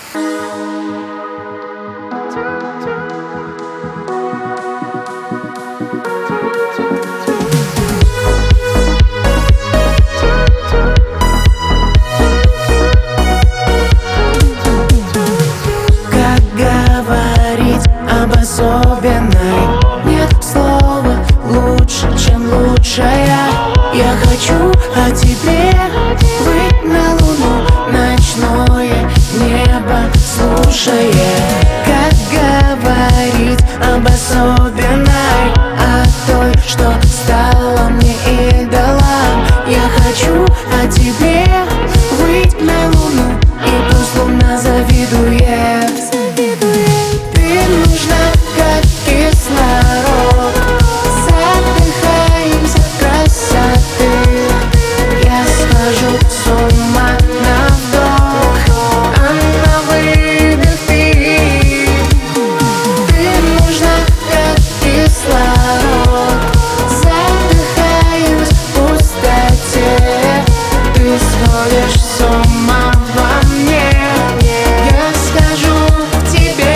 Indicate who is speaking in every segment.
Speaker 1: Особенной нет слова лучше, чем лучшая. Я хочу о тебе выйти на луну, ночное небо слушая. Как говорить об особенной, о той, что стала мне идолом. Я хочу о тебе выйти на луну, и пусть луна завидует. Ты нужна как кислород, задыхаемся от красоты. Я схожу с ума на вдох, а на выдох ты. Ты нужна как кислород, задыхаюсь в пустоте. Ты сходишь с ума во мне, я схожу к тебе.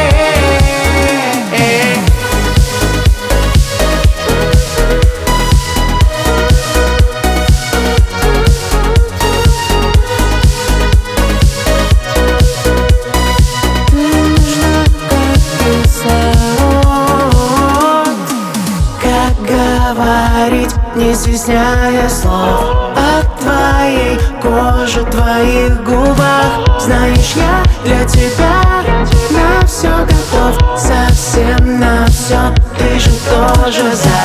Speaker 1: Говорить, не стесняя слов, о твоей коже, твоих губах. Знаешь, я для тебя на все готов, совсем на все. Ты же тоже за